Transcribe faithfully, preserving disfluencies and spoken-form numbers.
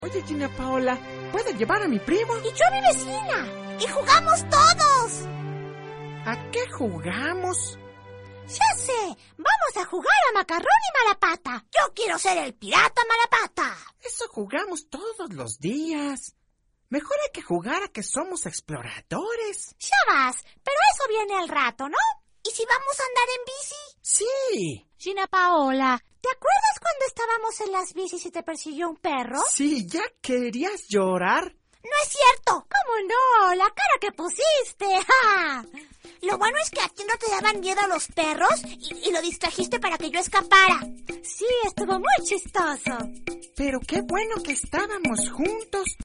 Oye, Gina Paola, ¿puedes llevar a mi primo? Y yo a mi vecina. Y jugamos todos. ¿A qué jugamos? Ya sé, vamos a jugar a macarrón y malapata. Yo quiero ser el pirata malapata. Eso jugamos todos los días. Mejor hay que jugar a que somos exploradores. Ya vas, pero eso viene al rato, ¿no? ¿Y si vamos a andar en bici? Sí. Gina Paola, ¿te acuerdas cuando estábamos en las bicis y te persiguió un perro? Sí, ¿ya querías llorar? No es cierto. ¿Cómo no? La cara que pusiste. ¡Ja! Lo bueno es que a ti no te daban miedo los perros y, y lo distrajiste para que yo escapara. Sí, estuvo muy chistoso. Pero qué bueno que estábamos juntos.